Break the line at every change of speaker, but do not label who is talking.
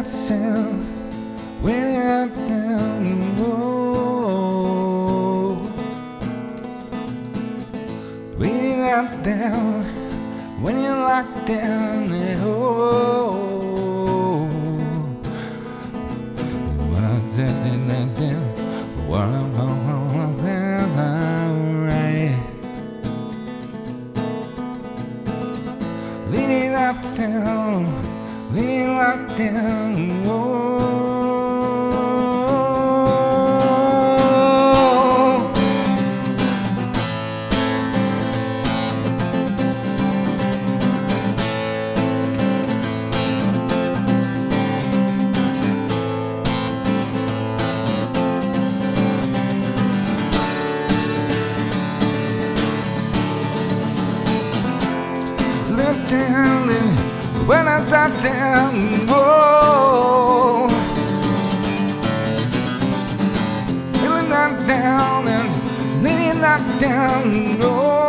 myself when I'm down the road. When I'm down, when you're locked down at home. When I'm sitting down, when I'm alright. Leaning up down, leaning locked down, whoa. Look down and when I drop down, whoa. Feeling knocked down and leaning knocked down, whoa.